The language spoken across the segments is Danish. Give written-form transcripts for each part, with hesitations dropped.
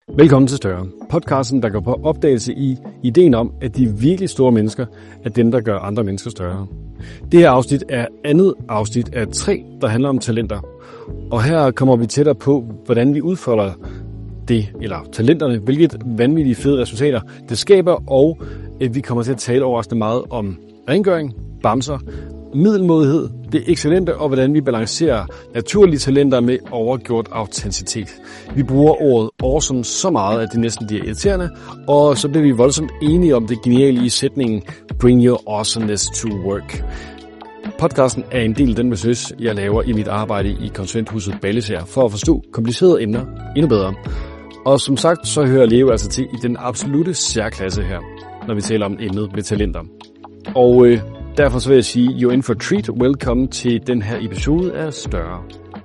Velkommen til Større, podcasten, der går på opdagelse i ideen om, at de virkelig store mennesker er dem, der gør andre mennesker større. Det her afsnit er andet afsnit af 3, der handler om talenter. Og her kommer vi tættere på, hvordan vi udfolder det, eller talenterne, hvilket vanvittige fede resultater det skaber, og vi kommer til at tale overraskende meget om rengøring, bamser, middelmådighed, det excellente og hvordan vi balancerer naturlige talenter med overgjort autenticitet. Vi bruger ordet awesome så meget, at det næsten bliver irriterende, og så bliver vi voldsomt enige om det geniale i sætningen Bring your awesomeness to work. Podcasten er en del af den research, jeg laver i mit arbejde i konsulenthuset Ballesager for at forstå komplicerede emner endnu bedre. Og som sagt, så hører Leo altså til i den absolute særklasse her, når vi taler om emnet med talenter. Og derfor så vil jeg sige, you're in for a treat. Welcome til den her episode af Større.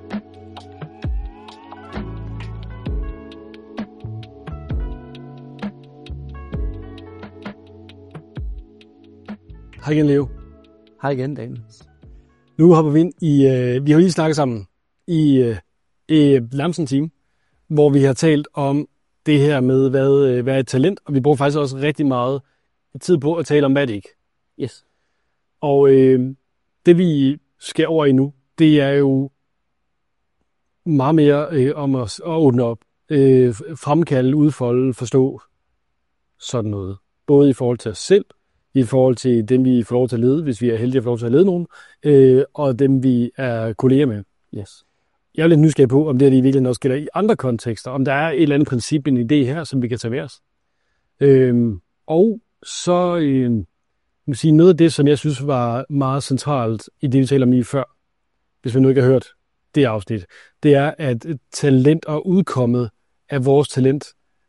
Hej igen, Leo. Hej igen, Daniel. Nu hopper vi ind i, vi har lige snakket sammen i nærmest en time, hvor vi har talt om det her med, hvad er et talent, og vi bruger faktisk også rigtig meget tid på at tale om, hvad det ikke. Yes. Og det vi skal over i nu, det er jo meget mere om at åbne op, fremkalde, udfolde, forstå sådan noget. Både i forhold til os selv, i forhold til dem, vi får lov til at lede, hvis vi er heldige at få lov til at lede nogen, og dem, vi er kolleger med. Yes. Jeg er lidt nysgerrig på, om det her i virkeligheden også gælder i andre kontekster, om der er et eller andet princip, en idé her, som vi kan tage med os. Og så sige, noget af det, som jeg synes var meget centralt i det, vi talte om lige før, hvis man nu ikke har hørt det afsnit, det er, at talent og udkommet af vores talent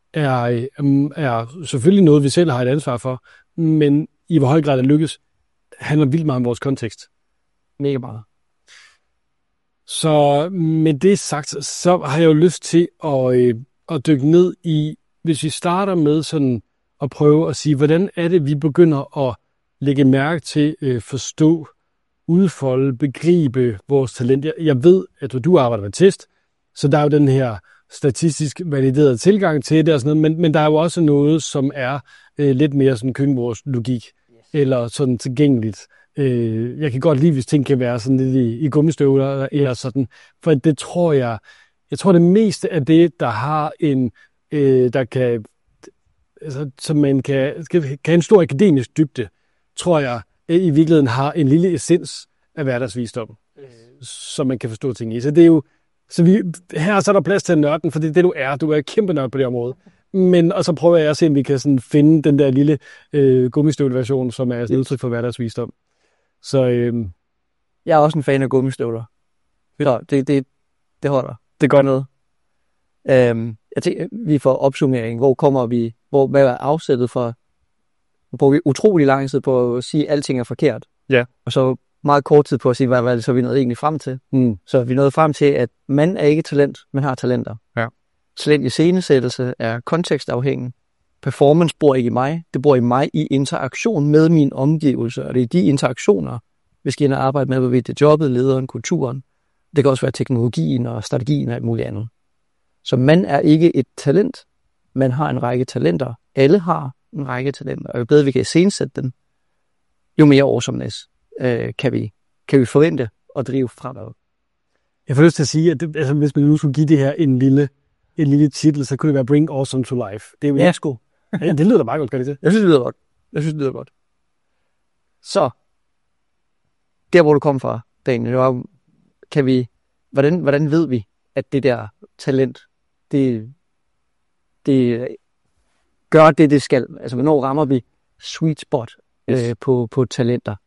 er selvfølgelig noget, vi selv har et ansvar for, men i hvor høj grad det lykkes, handler vildt meget om vores kontekst. Mega meget. Så med det sagt, så har jeg jo lyst til at dykke ned i, hvis vi starter med sådan at prøve at sige, hvordan er det, vi begynder at lægge mærke til, forstå, udfolde, begribe vores talent. Jeg ved, at du arbejder med test, så der er jo den her statistisk validerede tilgang til det og sådan noget, men der er jo også noget, som er lidt mere sådan køkkenbords logik, eller sådan tilgængeligt. Jeg kan godt lide, hvis ting kan være sådan lidt i gummistøvler eller sådan, for det tror jeg tror det meste af det, der har der kan, altså, som man kan en stor akademisk dybde, tror jeg i virkeligheden har en lille essens af hverdagsvisdom, som man kan forstå ting i. Så det er jo, her så er der plads til nørden, for det er det, du er. Du er kæmpe nørd på det område. Og så prøver jeg at se, om vi kan sådan finde den der lille gummistøvleversion, som er et udtryk for hverdagsvisdom. Så jeg er også en fan af gummistøvler. Så det holder. Det gør noget. Jeg tænker, vi får opsummering. Hvor kommer vi? Hvad er afsættet for? Nu bruger vi utrolig lang tid på at sige, at alting er forkert. Ja. Og så meget kort tid på at sige, hvad er det så vi nåede egentlig frem til. Så vi nåede frem til, at man er ikke talent, man har talenter. Ja. Talent i scenesættelse er kontekstafhængig. Performance bor ikke i mig. Det bor i mig i interaktion med min omgivelse. Og det er de interaktioner, vi skal ind og arbejde med, hvorvidt det er jobbet, lederen, kulturen. Det kan også være teknologien og strategien og alt muligt andet. Så man er ikke et talent. Man har en række talenter. Alle har en række talenter. Og jo bedre vi kan iscenesætte dem, jo mere awesomeness kan vi forvente og drive fremad. Jeg får lyst til at sige, at altså, hvis man nu skulle give det her en lille titel, så kunne det være Bring Awesome to Life. Det er jo sgu. Ja, det lyder da meget godt, gør det til? Jeg synes, det lyder godt. Så, der hvor du kom fra, Daniel, hvordan ved vi, at det der talent, det gør det skal? Altså, hvornår rammer vi sweet spot på talenter?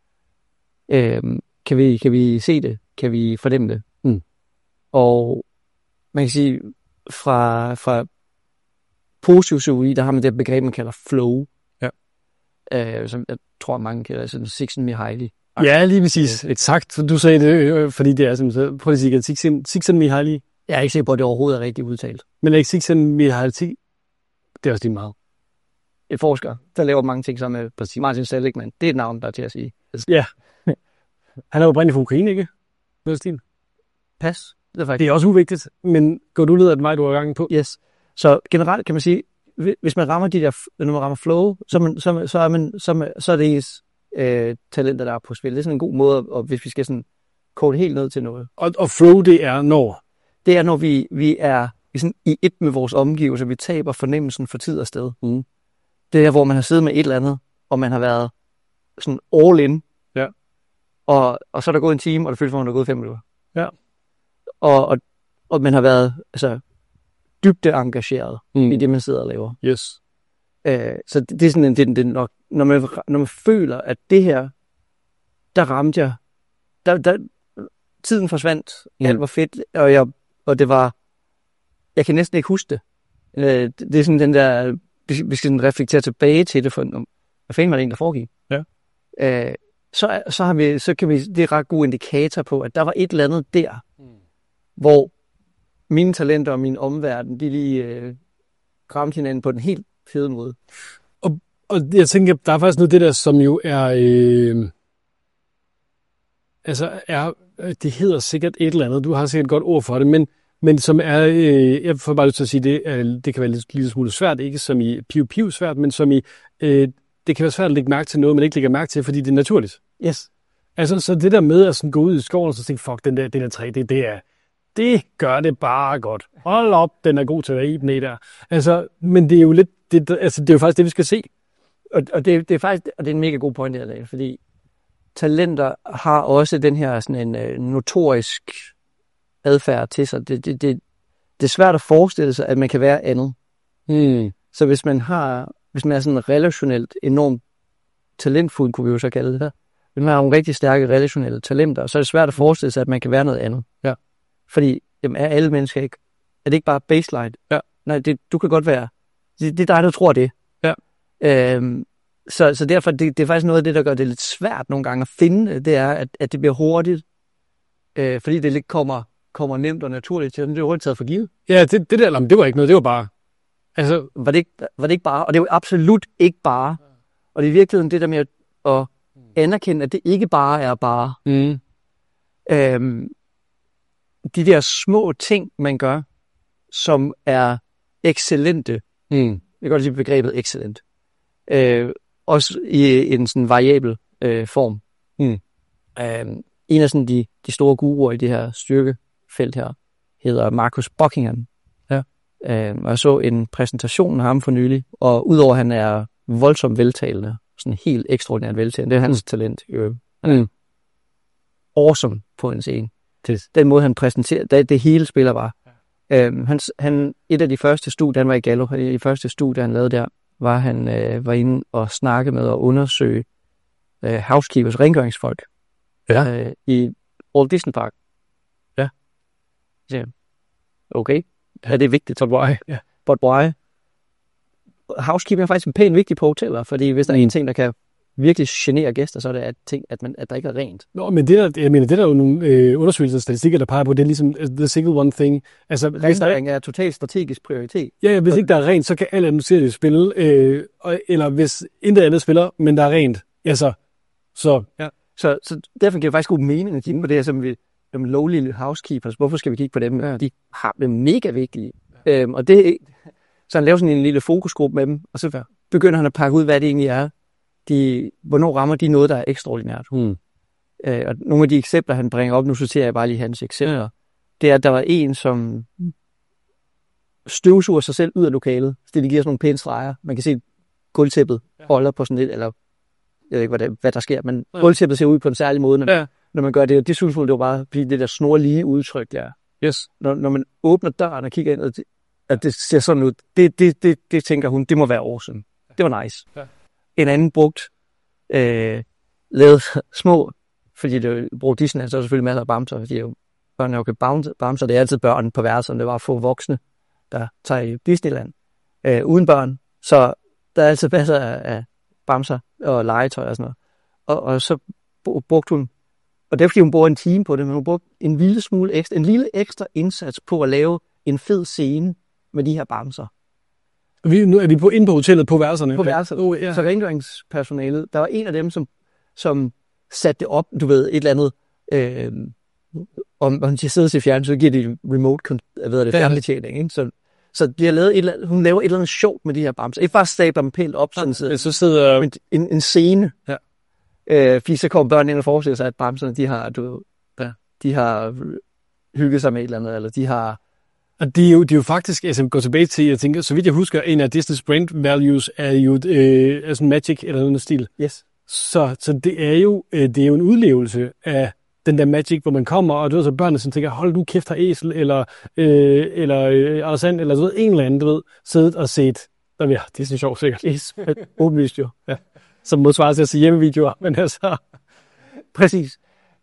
Kan vi se det? Kan vi fornemme det? Og man kan sige, fra positiv psykologi, der har man det begreb, man kalder flow. Ja. Som jeg tror, mange kalder sådan Csikszentmihalyi. Ja, lige præcis. Exakt. Du sagde det, fordi det er simpelthen... Prøv at sige, Csikszentmihalyi. Jeg er ikke sikker på, at det overhovedet er rigtigt udtalt. Men er Csikszentmihalyi, det er også din meget. En forsker, der laver mange ting sammen med Martin Seligman. Det er et navn, der er til at sige. Ja. Han er jo oprindeligt fra Ukraine, ikke? Pas. Det er også uvigtigt, men går du ned ad den vej, du er i gang på? Yes. Så generelt kan man sige, hvis man rammer de der, når man rammer flow, så er det ens talenter, der er på spil. Det er sådan en god måde, og hvis vi skal sådan kode helt ned til noget. Og flow, det er når? Det er, når vi er sådan i et med vores omgivelser, vi taber fornemmelsen for tid og sted. Mm. Det er, hvor man har siddet med et eller andet, og man har været sådan all in. Ja. Og så er der gået en time, og det føles, som om der er gået 5 minutter. Ja. Og man har været dybde engageret i det, man sidder og laver. Yes. Så det er sådan det nok, når man føler, at det her, der ramte jeg, der tiden forsvandt, alt var fedt, og det var, jeg kan næsten ikke huske det. Det er sådan den der, vi skal sådan reflektere tilbage til det, for hvad fanden var det egentlig, der foregik? Ja. Så kan vi, det er ret god indikator på, at der var et eller andet der, hvor mine talenter og min omverden, de lige ramte hinanden på den helt fede måde. Og jeg tænker, der er faktisk noget det der, som jo er, det hedder sikkert et eller andet, du har sikkert et godt ord for det, men som er, jeg får bare lyst til at sige, det kan være lidt lille smule svært, ikke som i piv svært, men som i, det kan være svært at lægge mærke til noget, man ikke lægger mærke til, fordi det er naturligt. Yes. Altså, så det der med at sådan gå ud i skoven og så tænke, fuck, den der træ, det gør det bare godt. Hold op, den er god til at være i den der. Altså, men det er jo lidt, det er jo faktisk det, vi skal se. Og det er faktisk, og det er en mega god point der, fordi talenter har også den her sådan en notorisk adfærd til sig. Det er svært at forestille sig, at man kan være andet. Så hvis man er sådan relationelt enormt talentfuld, kunne vi jo så kalde det der, hvis man har nogle rigtig stærke relationelle talenter, så er det svært at forestille sig, at man kan være noget andet. Ja. Fordi jamen, er alle mennesker ikke? Er det ikke bare baseline? Ja. Nej, du kan godt være. Det er dig, der tror det. Ja. Så derfor, det er faktisk noget af det, der gør det lidt svært nogle gange at finde, det er, at det bliver hurtigt, fordi det lidt kommer nemt og naturligt til. Det er hurtigt taget for givet. Ja, det var ikke noget, det var bare. Altså, var det ikke bare? Og det er jo absolut ikke bare. Og det er i virkeligheden det der med at anerkende, at det ikke bare er bare. De der små ting, man gør, som er excellente. Jeg kan godt sige begrebet excellent. Også i en sådan variabel form. En af sådan de store guruer i det her styrkefelt her, hedder Marcus Buckingham. Ja. Og jeg så en præsentation af ham for nylig, og udover at han er voldsomt veltalende, sådan helt ekstraordinært veltalende, det er hans talent. Awesome på en scene. Den måde han præsenterer, det hele spiller bare. Han et af de første studier, han var i Gallup, de første studier, han lavede der, var han var inde og snakke med og undersøge housekeepers, rengøringsfolk i Walt Disney Park. Ja. Så, okay, er det vigtigt? But why? Yeah. But why? Housekeeping er faktisk en pænt vigtig på hoteller, fordi hvis der er en ting, der kan virkelig genere gæster, så er det at der ikke er rent. Nå, men det der er jo nogle undersøgelser og statistikker, der peger på, det er ligesom the single one thing. Altså, rengøring er totalt strategisk prioritet. Ja, hvis ikke der er rent, så kan alle analysere spille, eller hvis intet andet spiller, men der er rent, ja så ja. Så derfor giver det faktisk god mening at kigge på det her, som de lowly housekeepers. Hvorfor skal vi kigge på dem? Ja. De har det mega vigtige. Og det, så han laver sådan en lille fokusgruppe med dem, og så begynder han at pakke ud, hvad det egentlig er. Hvornår rammer de noget, der er ekstraordinært? Og nogle af de eksempler, han bringer op, nu sorterer jeg bare lige hans eksempler, det er, at der var en, som støvsuger sig selv ud af lokalet, så det giver sådan nogle pæne streger. Man kan se gulvtæppet holder på sådan lidt, eller jeg ved ikke, hvad der sker, men gulvtæppet ser ud på en særlig måde, når man gør det. Og det synes det var bare det der snorlige udtryk der. Yes. Når man åbner døren og kigger ind, at det ser sådan ud, det tænker hun, det må være awesome. Det var nice. Ja. En anden brugt lavet små, fordi det brugt Disneyland, så er der selvfølgelig masser af bamser, fordi børn jo kan bamser, det er altid børn på værelserne, det var få voksne, der tager i Disneyland uden børn, så der er altid masser af bamser og legetøj og sådan noget. Og så brugte hun, og det er fordi hun bruger en time på det, men hun brugte en lille ekstra indsats på at lave en fed scene med de her bamser. Nu er vi inde på hotellet på værelserne. På værelserne. Så rengøringspersonalet, der var en af dem, som satte det op, du ved, et eller andet, om de sidder til fjern, så giver de remote fjernbetjening, ikke? Så de har lavet hun laver et eller andet sjovt med de her bamser. Ikke bare stabler dem pænt op, sådan så sidder en scene. Ja. Fordi så kommer børn ind og forestiller sig, at bamserne, de har hygget sig med et eller andet, eller de har... Og de er jo faktisk, altså går tilbage til, jeg tænker, så vidt jeg husker, en af Disney's brand values er jo altså magic eller noget stil. Yes. Så det er jo en udlevelse af den der magic, hvor man kommer, og du ved, så børnene sådan tænker, hold du kæft, her æsel, eller Alexander, eller du ved, en eller anden, du ved, siddet og set. Der vil det er sådan sjovt sikkert. Yes. Åbenlyst jo. Ja. Som modsvarer til at se hjemmevideoer, men altså... Præcis.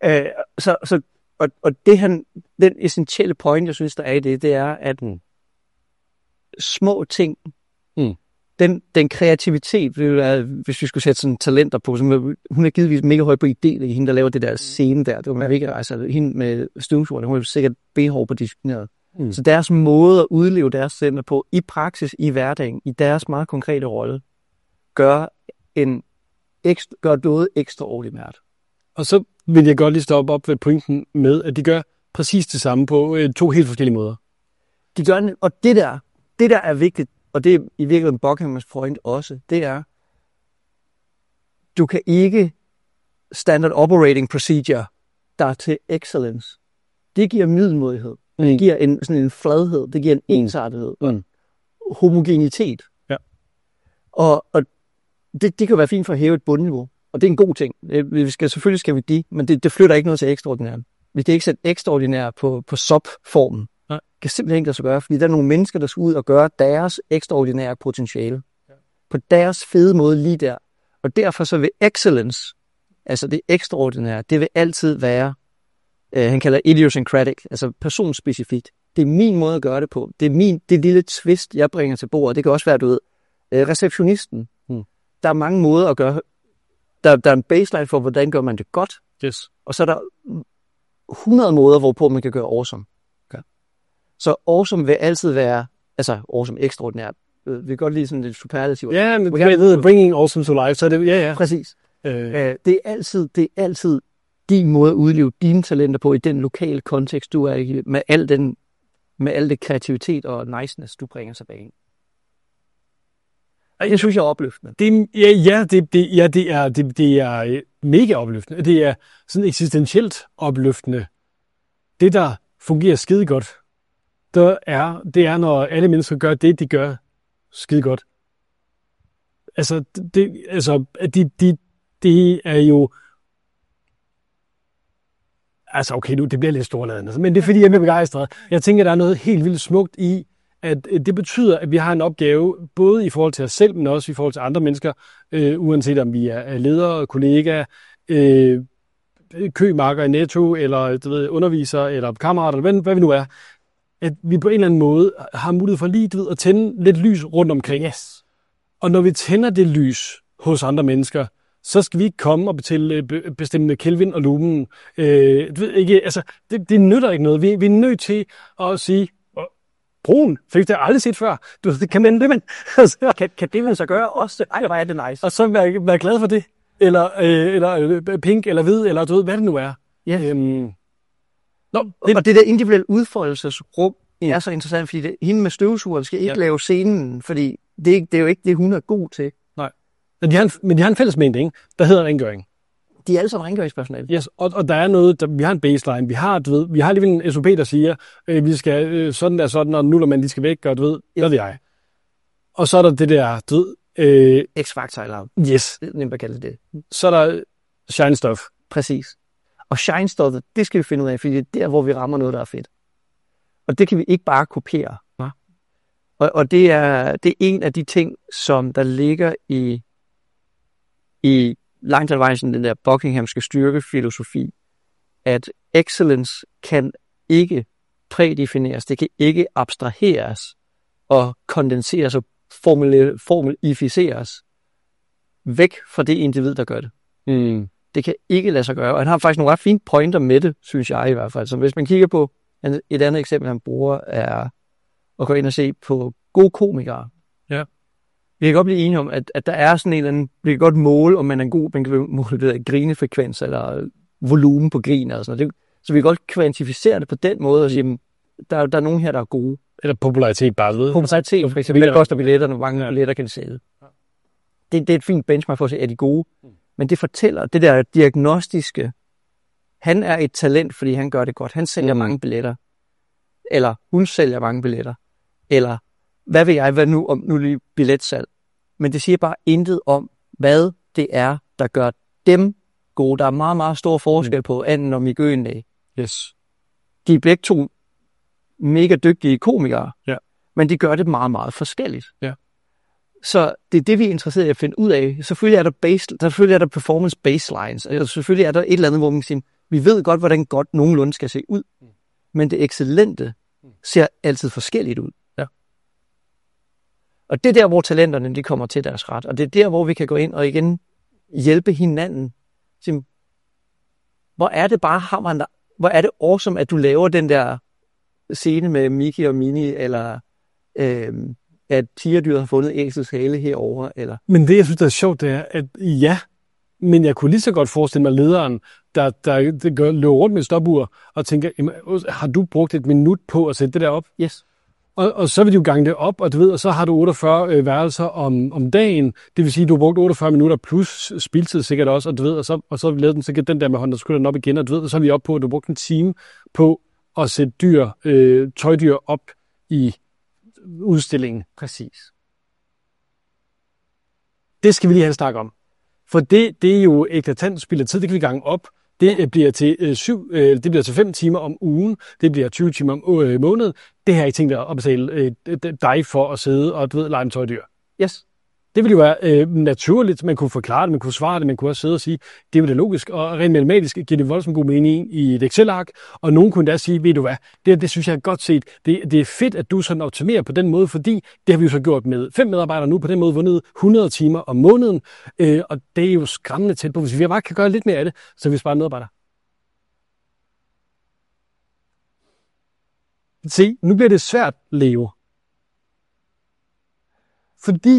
Og den essentielle point, jeg synes, der er i det er, at små ting, den kreativitet, hvis vi skulle sætte sådan talenter på, hun er givetvis mega høj på idéer i hende, der laver det der scene der. Det var mega, altså hende med støvsugerne, hun er sikkert benhård på disciplineret. Så deres måde at udleve deres talenter på, i praksis, i hverdagen, i deres meget konkrete rolle, gør noget ekstraordinært. Og så vil jeg godt lige stoppe op ved pointen med, at de gør præcis det samme på 2 helt forskellige måder. De gør det, og det der er vigtigt, og det er i virkeligheden Buckinghams point også, det er, du kan ikke standard operating procedure, der er til excellence. Det giver middelmådighed. Det giver sådan en fladhed. Det giver en ensartethed. Homogenitet. Ja. Og det kan være fint for at hæve et bundniveau. Og det er en god ting. Selvfølgelig skal vi det, men det flytter ikke noget til ekstraordinært. Vi kan ikke sætte ekstraordinært på sub-formen. Det kan simpelthen ikke lade sig gøre, fordi der er nogle mennesker, der skal ud og gøre deres ekstraordinære potentiale. På deres fede måde lige der. Og derfor så vil excellence, altså det ekstraordinære, det vil altid være, han kalder idiosyncratic, altså personspecifikt. Det er min måde at gøre det på. Det lille twist, jeg bringer til bordet. Det kan også være, du ved, receptionisten. Der er mange måder at gøre. Der er en baseline for, hvordan gør man det godt. Yes. Og så er der 100 måder, hvorpå man kan gøre awesome. Okay. Så awesome vil altid være, altså awesome ekstraordinært. Vi kan godt lide sådan lidt superlativ. Ja, men bringing awesome to life, så er det, ja. Præcis. Det er altid din måde at udleve dine talenter på i den lokale kontekst, du er i, med al det kreativitet og niceness, du bringer sig bag. Jeg synes, jeg er opløftende. Det er mega opløftende. Det er sådan eksistentielt opløftende. Det, der fungerer skide godt, det er, når alle mennesker gør det, de gør skide godt. Altså, det er jo... Altså, okay, nu, det bliver lidt storladende, men det er fordi, jeg er begejstret. Jeg tænker, der er noget helt vildt smukt i, at det betyder, at vi har en opgave, både i forhold til os selv, men også i forhold til andre mennesker, uanset om vi er ledere, kollegaer, købmarker i Netto, eller du ved, undervisere, eller kammerater, eller hvad vi nu er, at vi på en eller anden måde har mulighed for lige at tænde lidt lys rundt omkring. Yes. Og når vi tænder det lys hos andre mennesker, så skal vi ikke komme og bestemme Kelvin og lumen. Altså, det nytter ikke noget. Vi er nødt til at sige, brun, fik det aldrig set før. Det kan man det, men... kan det man så gøre også? Ej, hvor er det nice. Og så være glad for det. Eller pink, eller hvid, eller du ved, hvad det nu er. Yes. Og det der individuelle udfoldelsesrum er så interessant, fordi hende med støvsugeren skal ikke lave scenen, fordi det er jo ikke det, hun er god til. Nej. Men de har en fælles mente, ikke? Der hedder rengøring. De er alle sammen rengøringspersonale. Yes, og der er noget, vi har en baseline, vi har alligevel en SOP, der siger, vi skal sådan, og nullermand, de skal væk, og du ved, hvad ved jeg. Og så er der det der, du ved... X-faktor, eller... Yes. Det er nemt at kalde det. Så er der shine stuff. Præcis. Og shine stuff, det skal vi finde ud af, fordi det er der, hvor vi rammer noget, der er fedt. Og det kan vi ikke bare kopiere. Ja. Og det er en af de ting, som der ligger i langt ad vejen den der Buckinghamske styrkefilosofi, at excellence kan ikke prædefineres, det kan ikke abstraheres og kondenseres og formalificeres væk fra det individ, der gør det. Det kan ikke lade sig gøre, og han har faktisk nogle ret fine pointer med det, synes jeg i hvert fald. Så hvis man kigger på et andet eksempel, han bruger, er at gå ind og se på gode komikere. Ja. Vi kan godt blive enige om, at der er sådan en eller anden, vi kan godt måle, om man er en god, man kan måle det der grinefrekvens, eller volumen på grin, og sådan noget. Så vi kan godt kvantificere det på den måde, og sige, der er nogen her, der er gode. Eller popularitet bare ved. Popularitet, for eksempel. Hvad koster billetterne? Hvor mange billetter kan de sælge? Det er et fint benchmark for at se, er de gode? Men det fortæller, det der diagnostiske, han er et talent, fordi han gør det godt. Han sælger mange billetter. Eller hun sælger mange billetter. Eller hvad ved jeg, hvad nu lige billetsalg. Men det siger bare intet om, hvad det er, der gør dem gode. Der er meget, meget stor forskel på Anden og Mikke Øgendag. Yes. De er begge to mega dygtige komikere, ja. Men de gør det meget, meget forskelligt. Ja. Så det er det, vi er interesseret i at finde ud af. Selvfølgelig er der performance baselines, og selvfølgelig er der et eller andet, hvor man siger, vi ved godt, hvordan godt nogenlunde skal se ud, men det excellente ser altid forskelligt ud. Ja. Og det er der, hvor talenterne de kommer til deres ret, og det er der, hvor vi kan gå ind og igen hjælpe hinanden. Hvor er det bare hammerende, hvor er det awesome, at du laver den der scene med Mickey og Minnie, eller at tigerdyret har fundet æsels hale herover, eller... Men det, jeg synes, der er sjovt, det er, at ja, men jeg kunne lige så godt forestille mig lederen, der løber rundt med et stopur, og tænker, har du brugt et minut på at sætte det der op? Yes. Og så vil de jo gange det op, og du ved, og så har du 48 værelser om dagen. Det vil sige, at du har brugt 48 minutter plus spildtid sikkert også, og du ved, og så lavede den sikkert den der med hånden, der skulle den op igen, og du ved, og så er vi op på, at du har brugt en time på at sætte tøjdyr op i udstillingen. Præcis. Det skal vi lige have en snak om. For det er jo eklatant spild af tid, det kan vi gange op. Det bliver til 5 timer om ugen. Det bliver 20 timer om måneden. Det har jeg ikke tænkt at betale dig for at sidde og lege med tøjdyr. Yes. Det ville jo være naturligt. Man kunne forklare det, man kunne svare det, man kunne også sidde og sige, det er jo det logisk. Og rent matematisk giver det voldsomt god mening i et Excel-ark. Og nogen kunne da sige, ved du hvad, det synes jeg er godt set. Det er fedt, at du sådan optimerer på den måde, fordi det har vi jo så gjort med 5 medarbejdere nu, på den måde vundet 100 timer om måneden. Og det er jo skræmmende tæt på. Hvis vi bare kan gøre lidt mere af det, så vi sparer medarbejdere. Se, nu bliver det svært, Leo. Fordi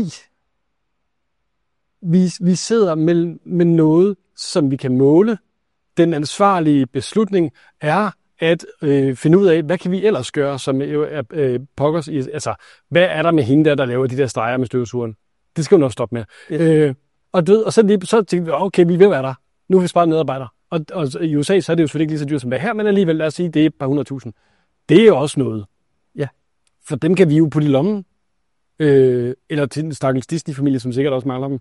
vi sidder med noget, som vi kan måle. Den ansvarlige beslutning er at finde ud af, hvad kan vi ellers gøre, som jo er pokkers i, altså, hvad er der med hende der laver de der streger med støvsugeren? Det skal jo nok stoppe med. Yes. Og så tænkte vi, okay, vi vil være der. Nu har vi sparet medarbejdere. Og i USA, så er det jo selvfølgelig ikke lige så dyrt som det her, men alligevel, lad os sige, det er et par 100.000. Det er jo også noget. Ja. For dem kan vi jo putte i lommen. Eller til en stakkels Disney-familie, som sikkert også mangler dem.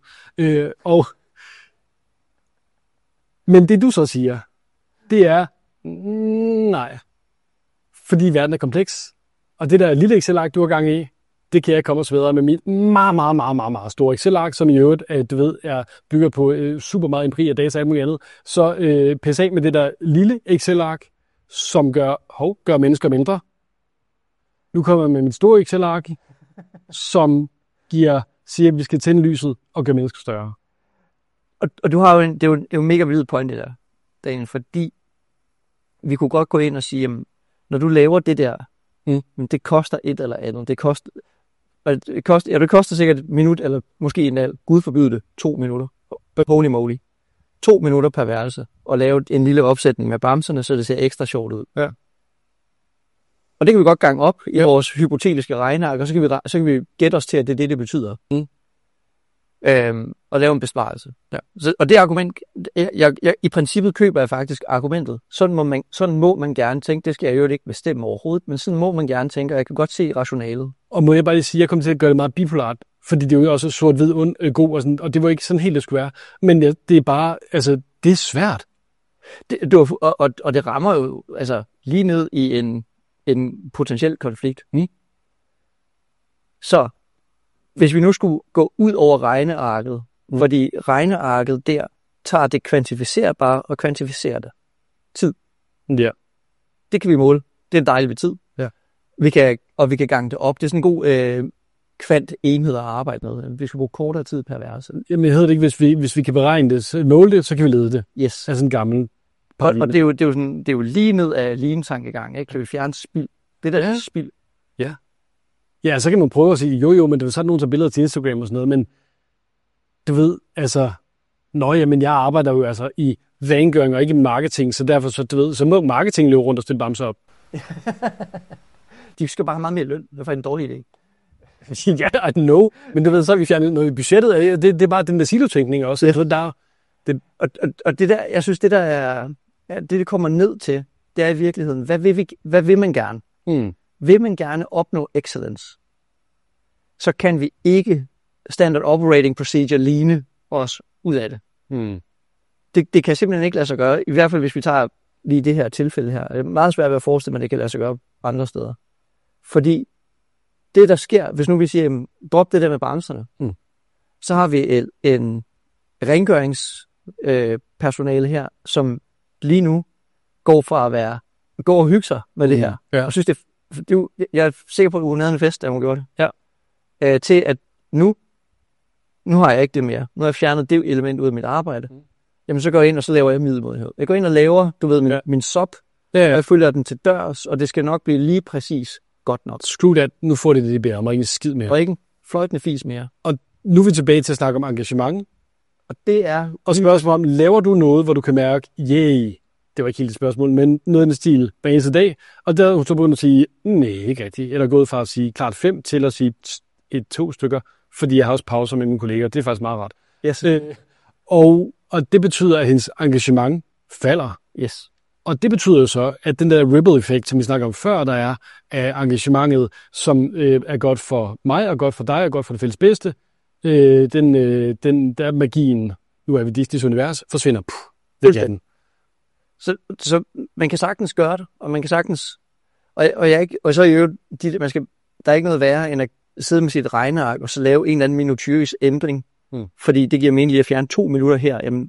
Men det du så siger, det er, nej. Fordi verden er kompleks. Og det der lille Excel-ark, du har gang i, det kan jeg komme og svære med mit meget, meget, meget, meget, meget store Excel-ark, som i øvrigt, du ved, er bygger på super meget empiri og data og alt muligt andet. Så PSA med det der lille Excel-ark, som gør mennesker mindre. Nu kommer jeg med mit store Excel-ark, som siger, at vi skal tænde lyset og gøre mennesker større. Og du har jo det er jo mega vildt point det der, Daniel, fordi vi kunne godt gå ind og sige, jamen, når du laver det der, det koster et eller andet. Det koster sikkert et minut, eller måske en Gud forbyde det, 2 minutter. Holy moly. 2 minutter per værelse, og lave en lille opsætning med bamserne, så det ser ekstra sjovt ud. Ja. Og det kan vi godt gange op i vores hypotetiske regneark, og så kan vi gætte os til, at det er det betyder. Og lave en besparelse. Ja. Og det argument, i princippet køber jeg faktisk argumentet. Sådan må man gerne tænke, det skal jeg jo ikke bestemme overhovedet, men sådan må man gerne tænke, og jeg kan godt se rationalet. Og må jeg bare lige sige, at jeg kommer til at gøre det meget bipolart, fordi det er jo også sort-hvid god og sådan, og det var ikke sådan helt, det skulle være. Men det er bare, altså, det er svært. Og det rammer jo altså lige ned i en potentiel konflikt. Så hvis vi nu skulle gå ud over regnearket, fordi regnearket der tager det kvantificerbare og kvantificerer det. Tid. Ja. Det kan vi måle. Det er dejligt ved tid. Ja. Vi kan gange det op. Det er sådan en god kvant-enhed at arbejde med. Vi skal bruge kortere tid per værelse. Jamen, jeg hedder det ikke, hvis vi kan beregne det, måle det, så kan vi lede det. Yes. Altså en gammel. Og det er jo lige ned af lean-tankegang, ikke? Kan vi fjerne spild? Det der er spild. Ja. Ja, så kan man prøve at sige, jo, men det er sådan nogen, der billeder til Instagram og sådan noget, men du ved, altså, men jeg arbejder jo altså i rengøring og ikke i marketing, så derfor, så du ved, så må marketing løbe rundt og stille bamser op. De skal bare have meget mere løn. Det er faktisk en dårlig idé. Ja, I know. Men du ved, så har vi fjernet noget i budgettet. Det er bare den der silotænkning også. Ja. Der, Og det der, jeg synes, det der er, det kommer ned til, det er i virkeligheden, hvad vil man gerne? Vil man gerne opnå excellence, så kan vi ikke standard operating procedure ligne os ud af det. Det kan simpelthen ikke lade sig gøre, i hvert fald hvis vi tager lige det her tilfælde her. Det er meget svært ved at forestille mig, at det kan lade sig gøre andre steder. Fordi det, der sker, hvis nu vi siger, drop det der med bremserne, så har vi en rengøringspersonale her, som lige nu går og hygge sig med det her. Ja. Og synes, jeg er sikker på, at hun havde en fest, da hun gjorde det. Ja. Til at nu har jeg ikke det mere. Nu har jeg fjernet det element ud af mit arbejde. Jamen, så går jeg ind, og så laver jeg middelmådighed. Jeg går ind og laver, du ved, min sop, og jeg følger den til dørs, og det skal nok blive lige præcis godt nok. Screw that, nu får det bære, og ikke en skid mere. Og ikke en fløjtende fis mere. Og nu er vi tilbage til at snakke om engagement. Og det er... Og spørgsmål om, laver du noget, hvor du kan mærke, det var ikke helt et spørgsmål, men noget i den stil hver eneste dag, og der er hun så begyndt at sige, nej, ikke rigtigt. Eller gået fra at sige klart 5 til at sige 1-2 stykker, fordi jeg har også pauser med mine kolleger. Det er faktisk meget rart. Yes. Og det betyder, at hendes engagement falder. Yes. Og det betyder jo så, at den der ripple-effekt, som vi snakker om før, der er af engagementet, som er godt for mig, og godt for dig, og godt for det fælles bedste, den der magien, nu er vi i Disneys univers, forsvinder. Det er den. Så man kan sagtens gøre det, og man kan sagtens... Og så er jo der er ikke noget værre, end at sidde med sit regneark, og så lave en eller anden minutiøs ændring, fordi det giver mening lige at fjerne 2 minutter her. Jamen,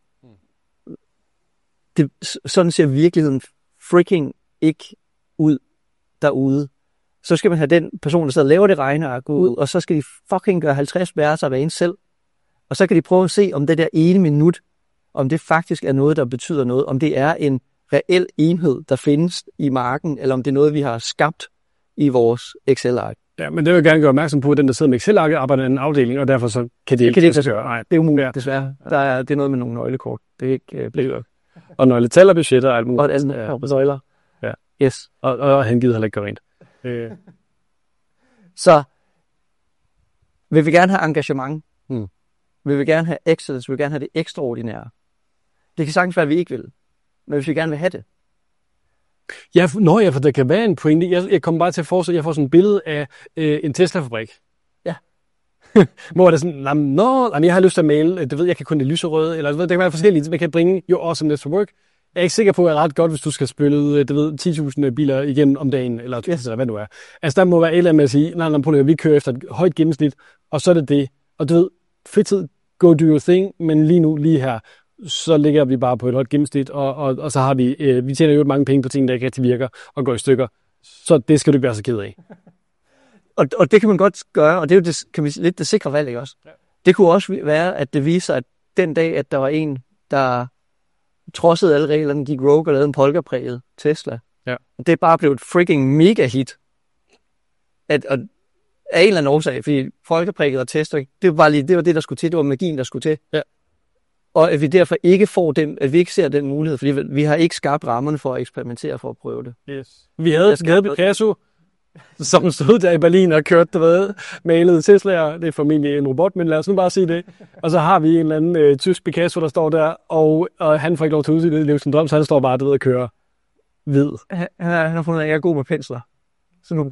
sådan ser virkeligheden freaking ikke ud derude. Så skal man have den person, der sidder og laver det regneark ud, og så skal de fucking gøre 50 værelser af en selv. Og så kan de prøve at se, om det der ene minut, om det faktisk er noget, der betyder noget, om det er en reel enhed, der findes i marken, eller om det er noget, vi har skabt i vores Excel-ark. Ja, men det vil jeg gerne gøre opmærksom på, at den, der sidder med Excel-arket, arbejder i en afdeling, og derfor så kan det ikke lade sig gøre. Nej, det er umuligt, desværre. Det er noget med nogle nøglekort. Det er ikke blevet. Og nøgletal og budgetter og alt muligt. Og andet nøgler. Ja. Yes. Og han gider heller ikke gøre rent. Så vil vi gerne have engagement. Vil vi gerne have excellence. Vil vi gerne have det ekstraordinære. Det kan sagtens være, at vi ikke vil. Men hvis vi gerne vil have det. Ja, for der kan være en pointe. Jeg kommer bare til at forestille, at jeg får sådan et billede af en Tesla-fabrik. Ja. Hvor det er sådan, jeg har lyst til at male, du ved, jeg kan kun det lyserøde, eller du ved, det kan være forskelligt, man kan bringe your awesomeness to work. Jeg er ikke sikker på, at det er ret godt, hvis du skal spille, du ved, 10.000 biler igennem om dagen, eller hvad du er. Altså, der må være et eller andet med at sige, vi kører efter et højt gennemsnit, og så er det. Og du ved, fritid, go do your thing, men lige her, så ligger vi bare på et højt gennemsnit, og så har vi tjener jo mange penge på ting, der ikke rigtig virker, og går i stykker. Så det skal du ikke være så ked af. Og det kan man godt gøre, og det er jo det, kan vi lidt det sikre valg, ikke også? Ja. Det kunne også være, at det viser, at den dag, at der var en, der trodsede alle reglerne, gik rogue og lavede en polkapræget Tesla. Ja. Og det er bare blevet et freaking mega hit. Af en eller anden årsag, fordi polkapræget og Tesla, det var det, der skulle til, det var magien, der skulle til. Ja. Og at vi derfor ikke får at vi ikke ser den mulighed, fordi vi har ikke skabt rammerne for at eksperimentere, for at prøve det. Yes. Vi havde Picasso, som stod der i Berlin og kørte, malede Tesla'er. Det er formentlig en robot, men lad os nu bare sige det. Og så har vi en eller anden tysk Picasso, der står der, og han får ikke lov til at udse det, leve sin drøm, så han står bare og kører hvid. Han har fundet, at jeg er god med pensler. Så nu...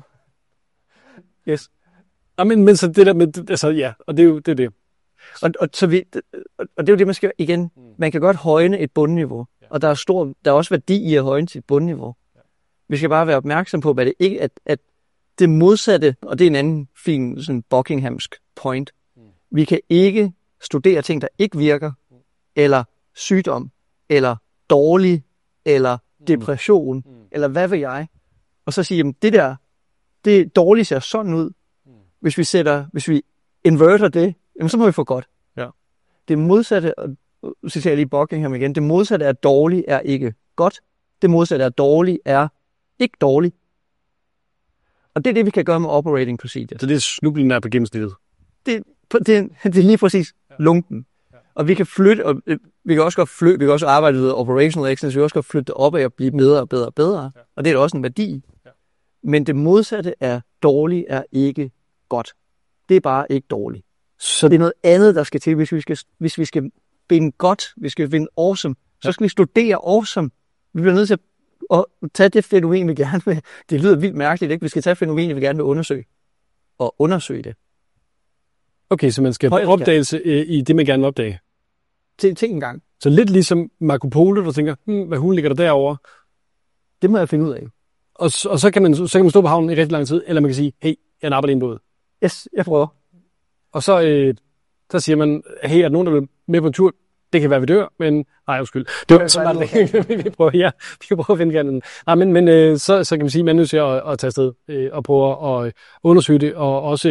Yes. Ja, men så det der med, altså ja, og det er jo det. Og det er jo det, man skal igen. Man kan godt højne et bundniveau, og der er også værdi i at højne sit bundniveau. Vi skal bare være opmærksom på, hvad det ikke er, at det modsatte, og det er en anden fin sådan Buckinghamsk point. Vi kan ikke studere ting, der ikke virker, eller sygdom, eller dårlig, eller depression, eller hvad ved jeg. Og så sige, jamen det dårligt ser sådan ud. Hvis vi inverter det, jamen så må vi få godt. Ja. Det modsatte, og citerer jeg lige Buckingham igen, det modsatte af dårlig er ikke godt. Det modsatte af dårlig er ikke dårlig. Og det er det, vi kan gøre med operating procedure. Så det er snublen der på gennemsnittet? Det er lige præcis lunken. Ja. Og vi kan flytte, og vi kan også arbejde med operational excellence, vi kan også godt flytte det op af at blive bedre og bedre og bedre. Ja. Og det er da også en værdi. Ja. Men det modsatte af dårligt er ikke godt. Det er bare ikke dårligt. Så Det er noget andet, der skal til, hvis vi skal finde godt, hvis vi skal finde awesome, så skal vi studere awesome. Vi bliver nødt til at tage det fænomen, vi gerne vil. Det lyder vildt mærkeligt, ikke? Vi skal tage fænomen, vi gerne vil undersøge. Og undersøge det. okay, så man skal have opdagelse i det, man gerne vil opdage. Til en gang. Så lidt ligesom Marco Polo, der tænker, hvad hun ligger der derovre. Det må jeg finde ud af. Og så kan man stå på havnen i rigtig lang tid, eller man kan sige, hey, jeg napper lige en båd. Yes, jeg prøver. Og så siger man, hey, er der nogen, der vil med på en tur? Det kan være, vi dør, men nej, undskyld. Det var sådan, vi prøver at finde gerne. Nej, men så kan man sige, at man er nødt til at tage afsted og prøve at undersøge det, og også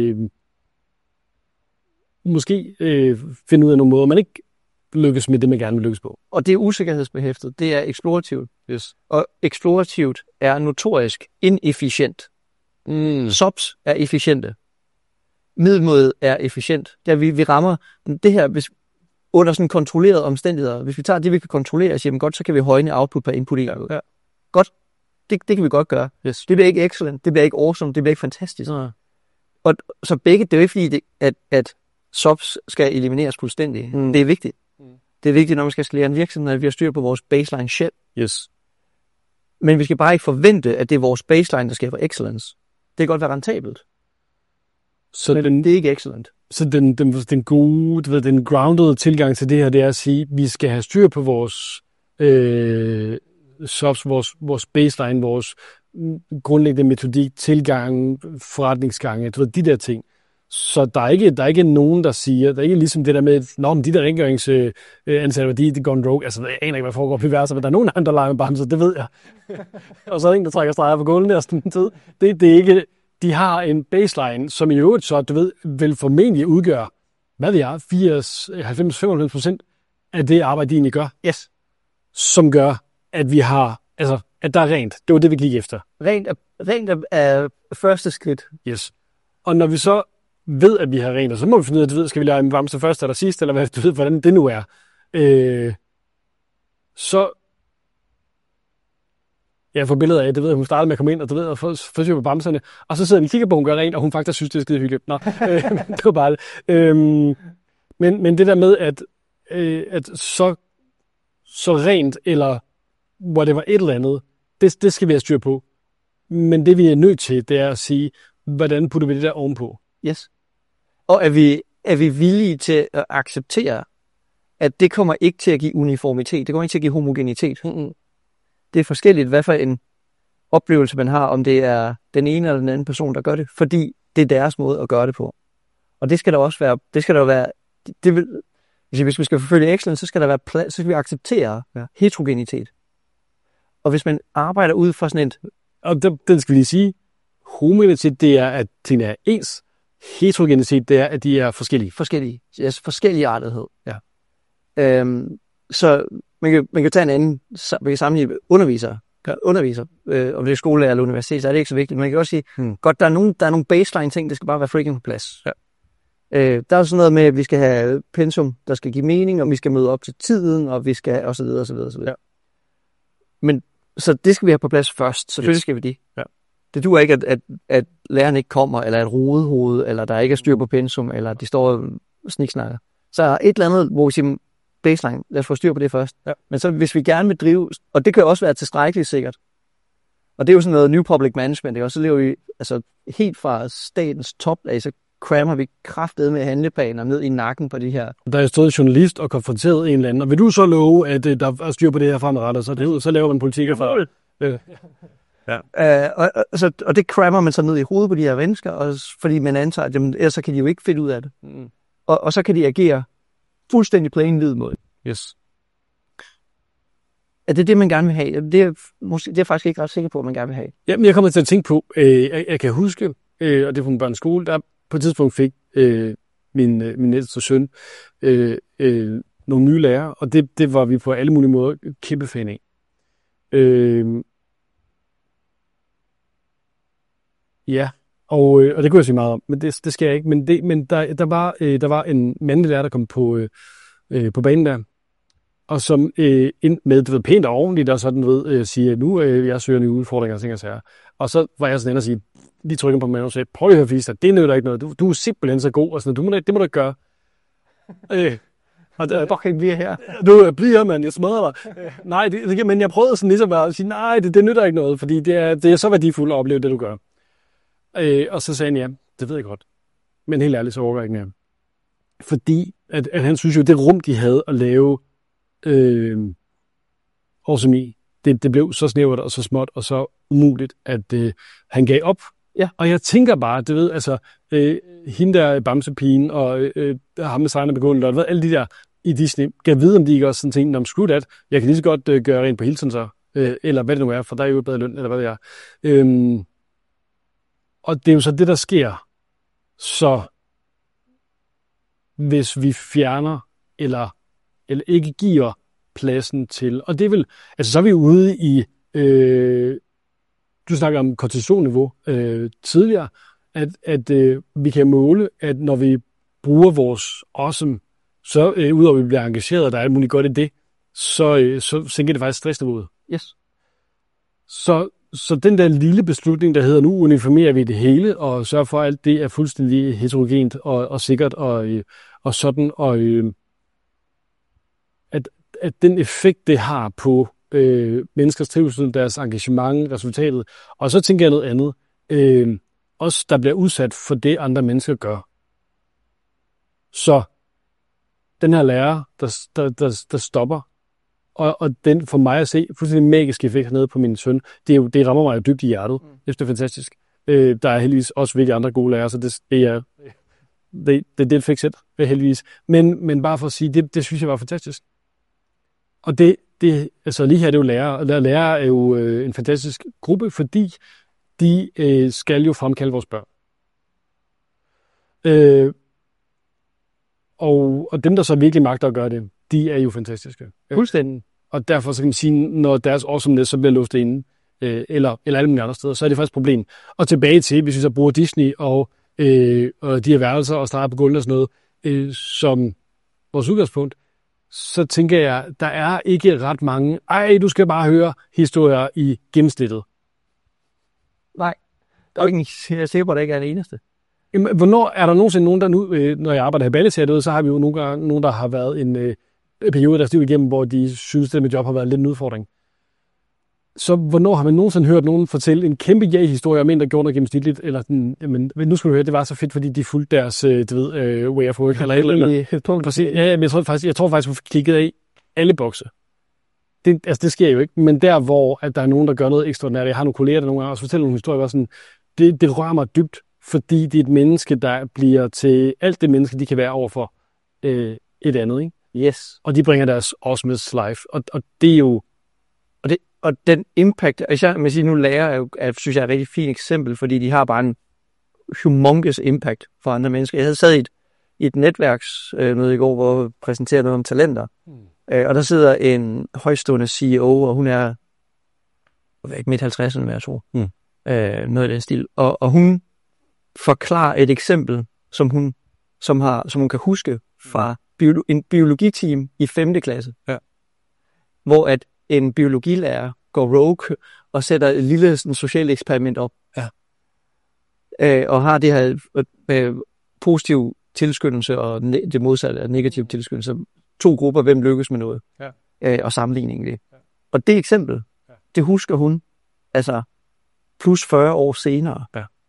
måske finde ud af nogle måder, man ikke lykkes med det, man gerne vil lykkes på. Og det er usikkerhedsbehæftet. Det er eksplorativt. Yes. Og eksplorativt er notorisk inefficient. SOPs er efficiente. Middelmådet er efficient. Der vi rammer det her, hvis under sådan kontrollerede omstændigheder. Hvis vi tager det, vi kan kontrollere, og siger, godt, så kan vi højne output per input. Ja. Godt. Det kan vi godt gøre. Yes. Det bliver ikke excellent, det bliver ikke awesome, det bliver ikke fantastisk. Ja. Og så begge, det er jo ikke fordi, at SOPs skal elimineres fuldstændig. Det er vigtigt. Det er vigtigt, når man skal skalere en virksomhed, at vi har styr på vores baseline shit. Yes. Men vi skal bare ikke forvente, at det er vores baseline, der skaber excellence. Det kan godt være rentabelt. Men det er ikke excellent. Så den gode, den grounded tilgang til det her, det er at sige, at vi skal have styr på vores SOPs, vores baseline, vores grundlæggende metodik, tilgang, forretningsgange, de der ting. Så der er ikke nogen, der siger, der er ikke ligesom det der med, men de der rengøringsansatte, de går en rogue. Altså, jeg aner ikke, hvad foregår på verset, men der er nogen andre, der leger med bamser, det ved jeg. Og så er der en, der trækker streger på gulven der sådan en tid. Det er ikke, de har en baseline, som i øvrigt så, vil formentlig udgøre, hvad ved jeg, 80-90-95% af det arbejde, de egentlig gør. Yes. Som gør, at vi har, altså, at der er rent. Det var det, vi gik efter. Rent er første skridt. Yes. Og når vi så ved, at vi har rent, og så må vi finde ud af, skal vi lege en bamse først eller sidst, eller hvad du ved, hvordan det nu er. Så jeg får billeder af, det ved jeg, hun startede med at komme ind, og du ved, og forsøge på bamserne, og så sidder vi og kigger på, hun gør rent, og hun faktisk synes, det er skide hyggeligt. Nå, det var bare det. Men det der med, at så rent, eller whatever, et eller andet, det skal vi have styr på. Men det, vi er nødt til, det er at sige, hvordan putter vi det der ovenpå? Yes. Og er vi villige til at acceptere, at det kommer ikke til at give uniformitet, det kommer ikke til at give homogenitet. Det er forskelligt, hvad for en oplevelse man har, om det er den ene eller den anden person, der gør det, fordi det er deres måde at gøre det på. Og det skal der også være, hvis vi skal forfølge excellence, så skal der være plads, så skal vi acceptere heterogenitet. Og hvis man arbejder ud fra sådan et... Og den skal vi lige sige, homogenitet, det er, at tingene er ens. Heterogenitet, det er, at de er forskellige. Forskelligartethed. Ja. Så man kan tage en anden, man kan sammenligne underviser, om det er skolelærer eller universitet, så er det ikke så vigtigt. Man kan også sige, godt, der er nogle baseline ting, det skal bare være freaking på plads. Ja. Der er sådan noget med, at vi skal have pensum, der skal give mening, og vi skal møde op til tiden, og vi skal og så videre, og så videre, og så videre. Ja. Men så det skal vi have på plads først. Selvfølgelig skal vi det. Ja. Det duer ikke, at læreren ikke kommer, eller et rodehoved, eller der ikke er styr på pensum, eller de står og sniksnakker. Så er et eller andet, hvor vi siger, baseline, lad os få styr på det først. Ja. Men så hvis vi gerne vil drive, og det kan jo også være tilstrækkeligt sikkert, og det er jo sådan noget new public management, det er også, så lever vi altså helt fra statens top af, så crammer vi kraftedet med handleplaner ned i nakken på det her. Der er stået journalist og konfronteret en eller anden, og vil du så love, at der er styr på det her fremadrettet, så laver man politik for... Ja. Og det crammer man så ned i hovedet på de her mennesker, og fordi man antager, at ellers så kan de jo ikke finde ud af det. Og så kan de agere fuldstændig plain hvid mod. Yes. Er det det, man gerne vil have? Det er jeg faktisk ikke ret sikker på, at man gerne vil have. Jamen, jeg kommer til at tænke på, jeg kan huske, og det er fra min børns skole, der på et tidspunkt fik min ældste søn nogle nye lærere, og det var vi på alle mulige måder kæmpe fan af. Ja, og det kunne jeg sige meget om, men det skal jeg ikke. Men der var en mandlig lærer, der kom på banen der, og som med, du ved, pænt og ordentligt, og sådan, du ved, siger, nu jeg søger nye udfordringer og ting og sager. Og så var jeg sådan inde og sige, lige trykker på maven og sagde, prøv lige at vise dig, det nytter ikke noget, du er simpelthen så god, og sådan, det må du ikke gøre. Og der kan ikke blive her. Du bliver, mand, jeg smadrer dig. Nej, men jeg prøvede sådan ligesom at sige, nej, det nytter ikke noget, fordi det er så værdifuldt at opleve det, du gør. Og så sagde han, ja, det ved jeg godt. Men helt ærligt, så overgår jeg ikke mere. Fordi at han synes jo, det rum, de havde at lave Awesome, det blev så snævert og så småt og så umuligt, at han gav op. Ja. Og jeg tænker bare, du ved, altså, hende der bamsepigen og ham med sejrene begående løn, alle de der i Disney, kan vide, om de ikke også sådan tænkte, om screw that, jeg kan lige så godt gøre rent på Hilton så, eller hvad det nu er, for der er jo bedre løn, eller hvad det er. Og det er jo så det, der sker. Så hvis vi fjerner, eller ikke giver pladsen til, og det er vel, altså så er vi ude i, du snakker om kortisolniveau tidligere, at vi kan måle, at når vi bruger vores awesome, så udover at vi bliver engageret, og der er alt muligt godt i det, så sænker det faktisk stressniveauet. Yes. Så den der lille beslutning, der hedder, nu uniformerer vi det hele, og sørger for, at alt det er fuldstændig heterogent og sikkert, og sådan, og at den effekt, det har på menneskers trivsel, deres engagement, resultatet, og så tænker jeg noget andet, også der bliver udsat for det, andre gør. Så den her lærer, der stopper, og den for mig at se fuldstændig magisk effekt nede på min søn, det rammer mig jo dybt i hjertet. Det er fantastisk. Der er heldigvis også virkelig andre gode lærere, så det er fix it, heldigvis. Men bare for at sige, det synes jeg var fantastisk. Og det altså lige her, det er jo lærere, og lærere er jo en fantastisk gruppe, fordi de skal jo fremkalde vores børn. Og dem, der så virkelig magter at gøre det, de er jo fantastiske. Fuldstændig. Og derfor så kan man sige, når deres awesomeness så bliver låst inde, eller alle mulige andre steder, så er det faktisk et problem. Og tilbage til, hvis vi så bruger Disney og de her værelser og streger på gulvet og sådan noget, som vores udgangspunkt, så tænker jeg, der er ikke ret mange, du skal bare høre historier i gennemsnittet. Nej, der er ikke, jeg er sikker på, at der ikke er det eneste. Hvornår er der nogensinde nogen, der nu, når jeg arbejder her i Balletteateret, så har vi jo nogle gange nogen, der har været en periode, der stod igennem, hvor de synes, at mit job har været lidt en udfordring. Så hvornår har man nogensinde hørt nogen fortælle en kæmpe ja-historie om en, der gjorde noget gennemsnitligt, eller den, jamen, nu skal du høre, det var så fedt, fordi de fulgte deres, way of work, eller et eller andet. Jeg tror faktisk, vi kiggede af alle bokse. Det sker jo ikke, men der, hvor at der er nogen, der gør noget ekstraordinært, jeg har nogle kolleger, der nogle gange også fortæller nogle historier, sådan, det rører mig dybt, fordi det er et menneske, der bliver til alt det menneske, de kan være overfor et andet, ikke? Yes. Og de bringer deres awesomeness life, og det er jo... Og den impact, og jeg vil sige, nu lærer synes jeg er et rigtig fint eksempel, fordi de har bare en humongous impact for andre mennesker. Jeg havde sad i et netværksmøde i går, hvor jeg præsenterede noget om talenter, og der sidder en højstående CEO, og hun er ikke midt 50'erne, hvad jeg tror. Noget af den stil. Og hun forklarer et eksempel, som hun kan huske fra en biologiteam i 5. klasse, hvor at en biologilærer går rogue og sætter et lille sådan, socialt eksperiment op. Og har det her positiv tilskyndelse og det modsatte af negativ tilskyndelse. 2 grupper, hvem lykkes med noget. Og sammenligning det. Og det eksempel, det husker hun altså plus 40 år senere.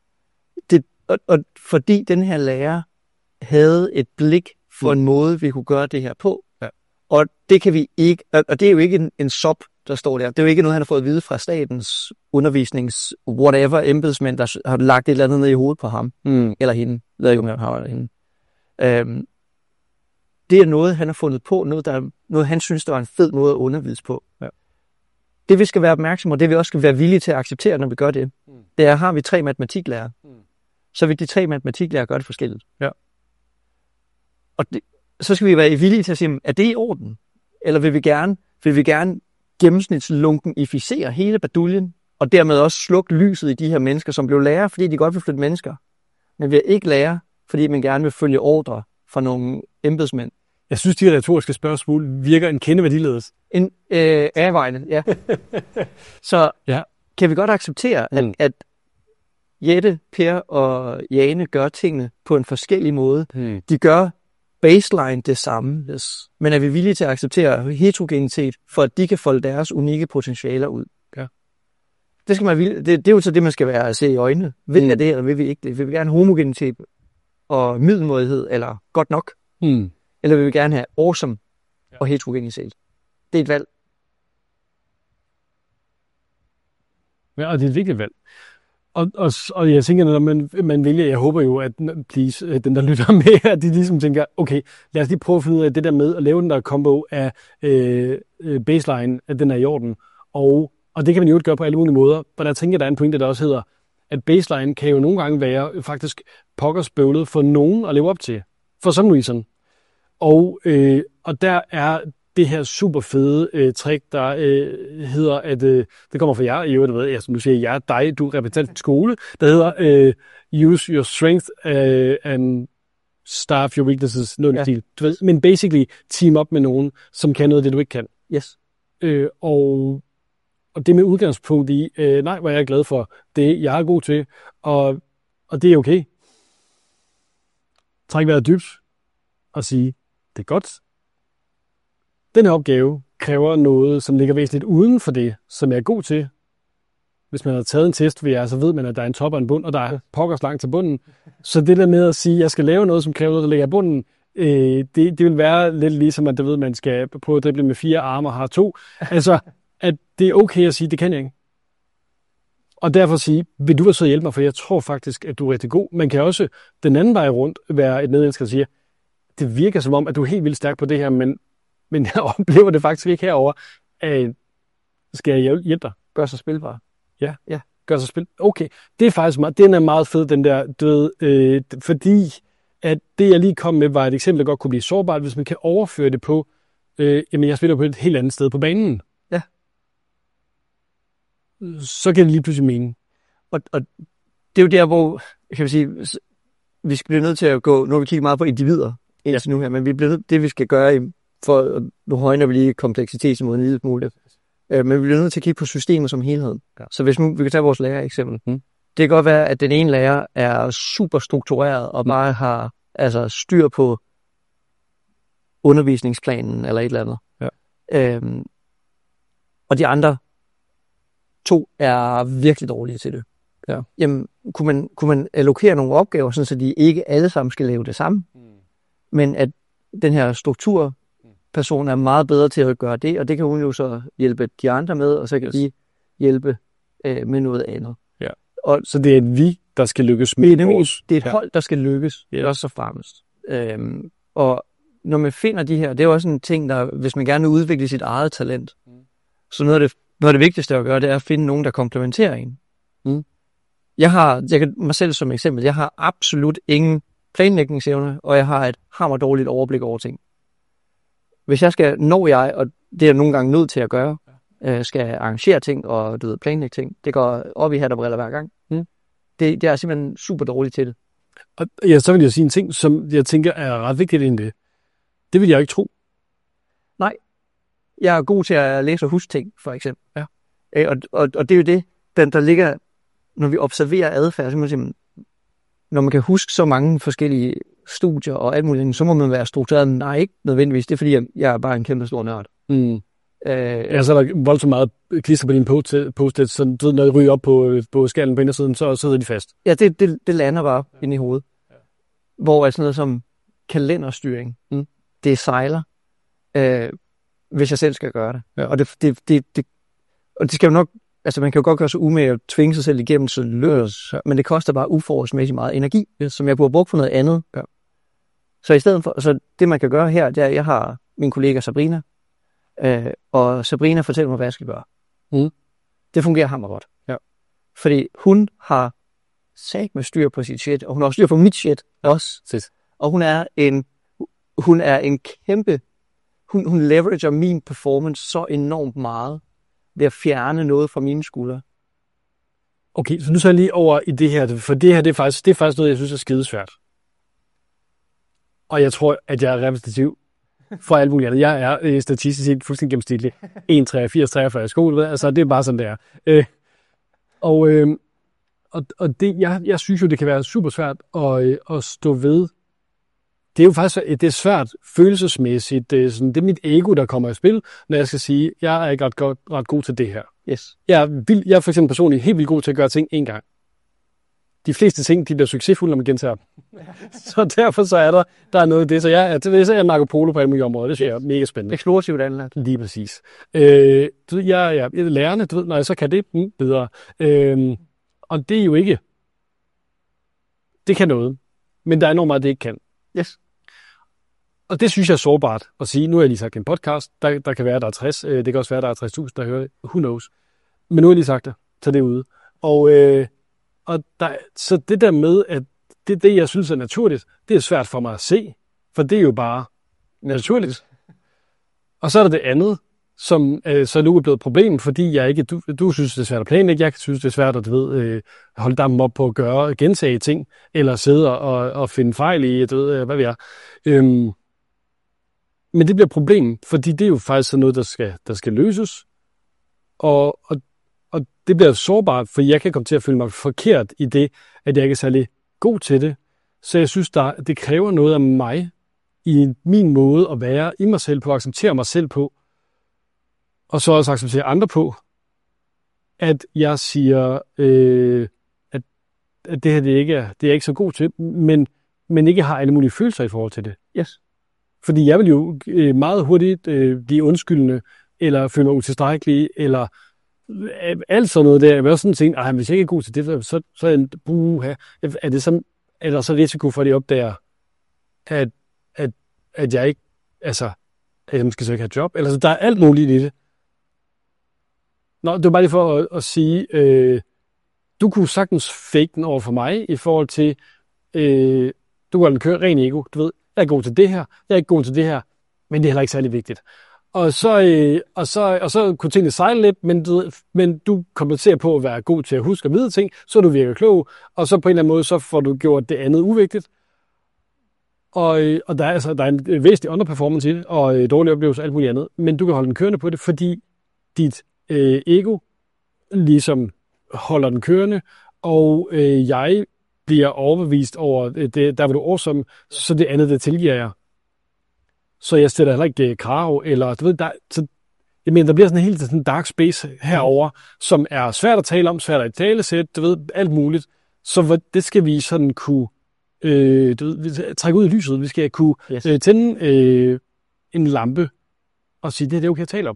Og fordi den her lærer havde et blik for en måde, vi kunne gøre det her på. Og det kan vi ikke, og det er jo ikke en sop, der står der. Det er jo ikke noget, han har fået at vide fra statens undervisnings whatever embedsmænd, der har lagt et eller andet ned i hovedet på ham. Eller hende. Jeg ved ikke, om jeg har eller hende. Det er noget, han har fundet på. Noget han synes, der var en fed måde at undervise på. Det vi skal være opmærksomme, og det vi også skal være villige til at acceptere, når vi gør det, det er, har vi 3 matematiklærer. Så vil de 3 matematiklærer gøre det forskelligt. Og så skal vi være villige til at sige, er det i orden? Eller vil vi gerne gennemsnitslunken-ificere hele baduljen, og dermed også slukke lyset i de her mennesker, som blev lærer, fordi de godt vil flytte mennesker. Men vi er ikke lærer, fordi man gerne vil følge ordre fra nogle embedsmænd. Jeg synes, de retoriske spørgsmål virker en kende værdiledes. En afvejning, ja. Så Ja. kan vi godt acceptere, at Jette, Per og Jane gør tingene på en forskellig måde. De gør baseline det samme, men er vi villige til at acceptere heterogenitet, for at de kan folde deres unikke potentialer ud? Ja. Det skal man det er jo så det, man skal være at se i øjnene. Vil vi det, eller vil vi ikke det? Vil vi gerne homogenitet og middelmådighed, eller godt nok? Eller vil vi gerne have awesome og heterogenitet? Det er et valg. Ja, og det er et vigtigt valg. Og jeg tænker, når man vælger, jeg håber jo, at please, den der lytter med, at de ligesom tænker, okay, lad os lige prøve at finde ud af det der med at lave den der combo af baseline, at den er i orden. Og det kan man jo ikke gøre på alle mulige måder, men jeg tænker, der er en pointe, der også hedder, at baseline kan jo nogle gange være faktisk pokkersbøvlet for nogen at leve op til, for some reason. Og der er det her super fede trick, der hedder, at det kommer fra jer, i øvrigt, ved jeg, som du siger, jeg, dig, du repræsentant skole, der hedder use your strength and starve your weaknesses, noget ja. Stil. Du ved, men basically team op med nogen, som kan noget af det, du ikke kan. Yes. Og det med udgangspunkt i, nej, hvad jeg er glad for, det jeg er god til, og det er okay. Træk vejret dybt og sige, det er godt. Den her opgave kræver noget, som ligger væsentligt uden for det, som jeg er god til. Hvis man har taget en test ved jer, så ved man, at der er en top og en bund, og der er pokkers langt til bunden. Så det der med at sige, at jeg skal lave noget, som kræver noget, der ligger i bunden, det vil være lidt ligesom, at man skal prøve at drible med 4 arme og har 2. Altså, at det er okay at sige, det kan jeg ikke. Og derfor sige, vil du være så hjælpe mig, for jeg tror faktisk, at du er rigtig god. Man kan også den anden vej rundt være et medmenneske, der siger, det virker som om, at du er helt vildt stærk på det her, men jeg oplever det faktisk ikke herover. Skal jeg hjælpe dig? Gør sig spilbar. Ja. Gør sig spil. Okay, det er faktisk meget, den er meget fed, den der, du ved, fordi at det, jeg lige kom med, var et eksempel, der godt kunne blive sårbart, hvis man kan overføre det på, jamen jeg spiller på et helt andet sted på banen. Ja. Så kan det lige pludselig mening. Og det er jo der, hvor, kan vi sige, vi skal blive nødt til at gå, nu har vi kigget meget på individer indtil nu her, men vi bliver nødt, det vi skal gøre, for nu højner vi lige kompleksiteten mod en lille smule, men vi bliver nødt til at kigge på systemet som helhed. Ja. Så hvis nu, vi kan tage vores lærer eksempel. Det kan godt være, at den ene lærer er super struktureret og bare har styr på undervisningsplanen eller et eller andet. Ja. Og de andre 2 er virkelig dårlige til det. Ja. Jamen, kunne man allokere nogle opgaver, sådan, så de ikke alle sammen skal lave det samme, men at den her strukturperson er meget bedre til at gøre det, og det kan hun jo så hjælpe de andre med, og så kan de hjælpe med noget andet. Ja. Og så det er et vi, der skal lykkes med det er et hold, der skal lykkes, også så fremmest. Og når man finder de her, det er jo også en ting, der, hvis man gerne vil udvikle sit eget talent, så noget af det vigtigste at gøre, det er at finde nogen, der komplementerer en. Jeg kan mig selv som eksempel, jeg har absolut ingen planlægningsevne, og jeg har et hammerdårligt overblik over ting. Hvis jeg skal, og det er jeg nogle gange nødt til at gøre, skal arrangere ting og planlægge ting, det går op i hat og briller hver gang. Det er simpelthen super dårligt til det. Og ja, så vil jeg sige en ting, som jeg tænker er ret vigtigt end det. Det vil jeg ikke tro. Nej. Jeg er god til at læse og huske ting, for eksempel. Ja. Og det er jo det, der ligger, når vi observerer adfærd, simpelthen, når man kan huske så mange forskellige studier og alt muligt, så må man være struktureret. Nej, ikke nødvendigvis. Det er fordi, jeg er bare en kæmpe stor nørd. Så er der voldsomt meget klister på din post-it, så du ved, når de ryger op på skærmen på indersiden, så sidder de fast. Ja, det lander bare inde i hovedet. Ja. Hvor sådan noget som kalenderstyring, det sejler, hvis jeg selv skal gøre det. Ja. Og det skal jo nok, man kan jo godt gøre sig umage at tvinge sig selv igennem, så løs, men det koster bare uforholdsmæssigt meget energi, som jeg kunne have brugt for noget andet. Ja. Så i stedet for, så det man kan gøre her, det er, at jeg har min kollega Sabrina, og Sabrina fortæller mig, hvad jeg skal gøre. Det fungerer hammergodt. Ja. Fordi hun har sagt med styr på sit shit, og hun har styr på mit shit også. Og hun er en kæmpe, hun leverager min performance så enormt meget, ved at fjerne noget fra mine skuldre. Okay, så nu så jeg lige over i det her, for det her det er faktisk noget, jeg synes er skidesvært. Og jeg tror, at jeg er repræsentativ for alt muligt andet. Jeg er statistisk set fuldstændig gennemsnitlig. 1,83 i skole, altså det er bare sådan, det er. Og det, jeg synes jo, det kan være super svært at stå ved. Det er jo faktisk det er svært følelsesmæssigt. Det er mit ego, der kommer i spil, når jeg skal sige, jeg er ikke ret god til det her. Yes. Jeg er for eksempel personligt helt vildt god til at gøre ting en gang. De fleste ting, de bliver succesfulde, når man gentager dem. Så derfor så er der noget af det. Så jeg er Marco Polo på alle mulige områder. Det synes jeg er mega spændende. Eksplosivt anlagt. Lige præcis. Jeg er lærerne, når jeg så kan det bedre. Og det er jo ikke. Det kan noget. Men der er enormt meget, det ikke kan. Yes. Og det synes jeg er sårbart at sige. Nu har jeg lige sagt en podcast. Der kan være, der er 60. Det kan også være, der er 60.000, der hører det. Who knows? Men nu har jeg lige sagt det. Så det er ude. Så det der med, at det, jeg synes er naturligt, det er svært for mig at se. For det er jo bare naturligt. Og så er der det andet, som så nu er blevet et problem, fordi jeg ikke, du synes, det er svært at planlægge. Jeg synes, det er svært at holde dammen op på at gentage ting, eller sidde og finde fejl i, hvad vi er. Men det bliver et problem, fordi det er jo faktisk sådan noget, der skal løses. Og det bliver sårbart, for jeg kan komme til at føle mig forkert i det, at jeg ikke er særlig god til det. Så jeg synes, det kræver noget af mig, i min måde at være i mig selv på, at acceptere mig selv på, og så også acceptere andre på, at jeg siger, at det her det er jeg ikke så god til, men ikke har alle mulige følelser i forhold til det. Yes. Fordi jeg vil jo meget hurtigt blive undskyldende, eller føle mig utilstrækkelig, eller alt sådan noget der. Jeg vil også sådan tænke, hvis jeg ikke er god til det, så er jeg en buha. Er der så risiko for, at de opdager, at jeg ikke, altså, at jeg måske så ikke har job? Eller så der er alt muligt i det. Nå, det var bare lige for at sige, du kunne sagtens fake den over for mig, i forhold til, du kan køre ren ego. Du ved, jeg er god til det her, jeg er ikke god til det her, men det er heller ikke særlig vigtigt. Og så kunne tingene sejle lidt, men du kompenserer på at være god til at huske og vide ting, så du virker klog, og så på en eller anden måde, så får du gjort det andet uvigtigt. Og der er en væsentlig underperformance i det, og dårlig oplevelse og alt muligt andet, men du kan holde den kørende på det, fordi dit ego ligesom holder den kørende, og jeg bliver overbevist over det, der var du awesome, så det andet, det tilgiver jeg. Så jeg stiller heller ikke krav, eller du ved, der bliver sådan en helt sådan dark space herover, som er svært at tale om, svært at talesætte, du ved, alt muligt. Så det skal vi sådan kunne trække ud i lyset. Vi skal kunne tænde en lampe og sige, det er okay at tale om.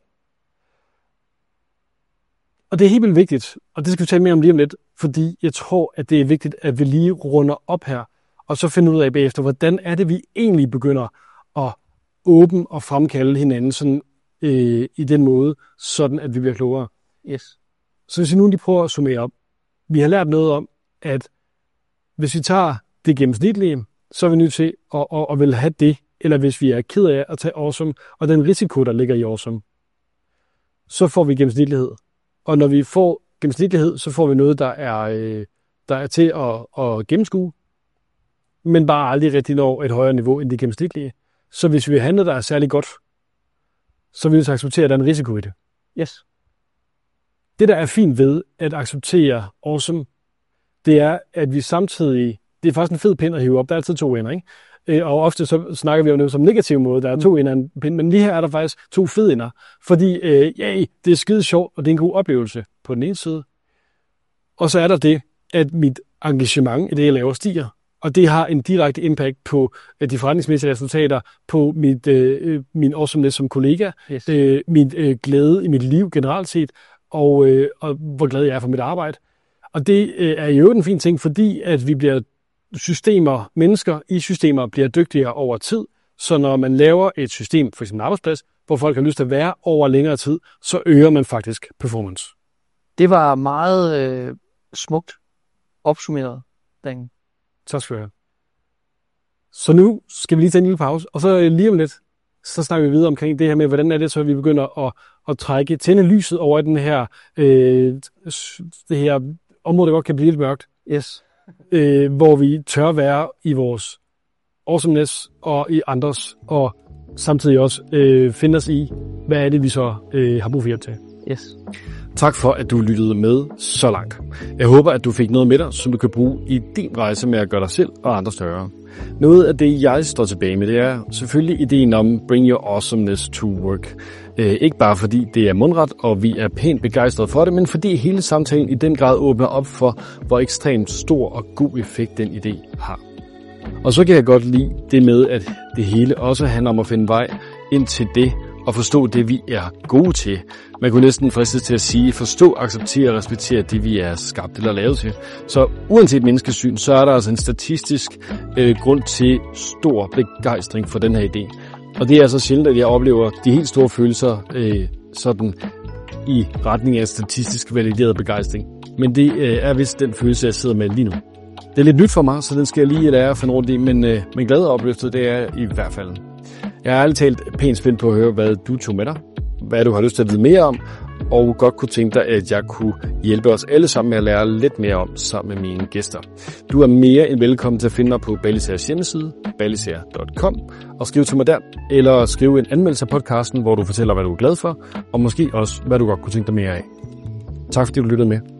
Og det er helt vildt vigtigt, og det skal vi tale mere om lige om lidt, fordi jeg tror, at det er vigtigt, at vi lige runder op her, og så finder ud af bagefter, hvordan er det, vi egentlig begynder at åbne og fremkalde hinanden sådan, i den måde, sådan at vi bliver klogere. Yes. Så hvis vi nu lige prøver at summere op. Vi har lært noget om, at hvis vi tager det gennemsnitlige, så er vi nødt til at vil have det, eller hvis vi er ked af at tage awesome, og den risiko, der ligger i awesome, så får vi gennemsnitlighed. Og når vi får gennemsnitlighed, så får vi noget, der er til at gennemskue, men bare aldrig rigtig når et højere niveau end det gennemsnitlige. Så hvis vi handler, der er særlig godt, så vil vi acceptere, at der er en risiko i det. Yes. Det, der er fint ved at acceptere awesome, det er, at vi samtidig, det er faktisk en fed pind at hive op, der er altid to ender, ikke? Og ofte så snakker vi om det som negativ måde, der er to ender en pind, men lige her er der faktisk to fede ender, fordi det er skide sjovt, og det er en god oplevelse på den ene side. Og så er der det, at mit engagement i det, jeg laver, stiger. Og det har en direkte impact på de forretningsmæssige resultater, på min awesomeness som kollega, yes. Min glæde i mit liv generelt set, og hvor glad jeg er for mit arbejde. Og det er jo en fin ting, fordi at vi bliver mennesker i systemer bliver dygtigere over tid. Så når man laver et system, for eksempel en arbejdsplads, hvor folk har lyst til at være over længere tid, så øger man faktisk performance. Det var meget smukt opsummeret, Dan. Tak skal du have. Så nu skal vi lige tage en lille pause, og så lige om lidt, så snakker vi videre omkring det her med, hvordan er det så, at vi begynder at tænde lyset over den her, det her område, der godt kan blive lidt mørkt. Yes. Hvor vi tør være i vores awesomeness og i andres, og samtidig også finde os i, hvad er det, vi så har brug for hjælp til. Yes. Tak for, at du lyttede med så langt. Jeg håber, at du fik noget med dig, som du kan bruge i din rejse med at gøre dig selv og andre større. Noget af det, jeg står tilbage med, det er selvfølgelig ideen om bring your awesomeness to work. Ikke bare fordi det er mundret, og vi er pænt begejstrede for det, men fordi hele samtalen i den grad åbner op for, hvor ekstremt stor og god effekt den idé har. Og så kan jeg godt lide det med, at det hele også handler om at finde vej ind til det, og forstå det, vi er gode til. Man kunne næsten fristes til at sige, forstå, acceptere og respektere det, vi er skabt eller lavet til. Så uanset menneskesyn, så er der altså en statistisk grund til stor begejstring for den her idé. Og det er så sjældent, at jeg oplever de helt store følelser sådan i retning af statistisk valideret begejstring. Men det er vist den følelse, jeg sidder med lige nu. Det er lidt nyt for mig, så den skal jeg lige lære at finde rundt i, men glad og opløftet, det er i hvert fald. Jeg er ærligt talt pænt spændt på at høre, hvad du tog med dig, hvad du har lyst til at vide mere om, og godt kunne tænke dig, at jeg kunne hjælpe os alle sammen med at lære lidt mere om sammen med mine gæster. Du er mere end velkommen til at finde mig på Ballisærs hjemmeside, ballisær.com, og skriv til mig der, eller skriv en anmeldelse af podcasten, hvor du fortæller, hvad du er glad for, og måske også, hvad du godt kunne tænke dig mere af. Tak fordi du lyttede med.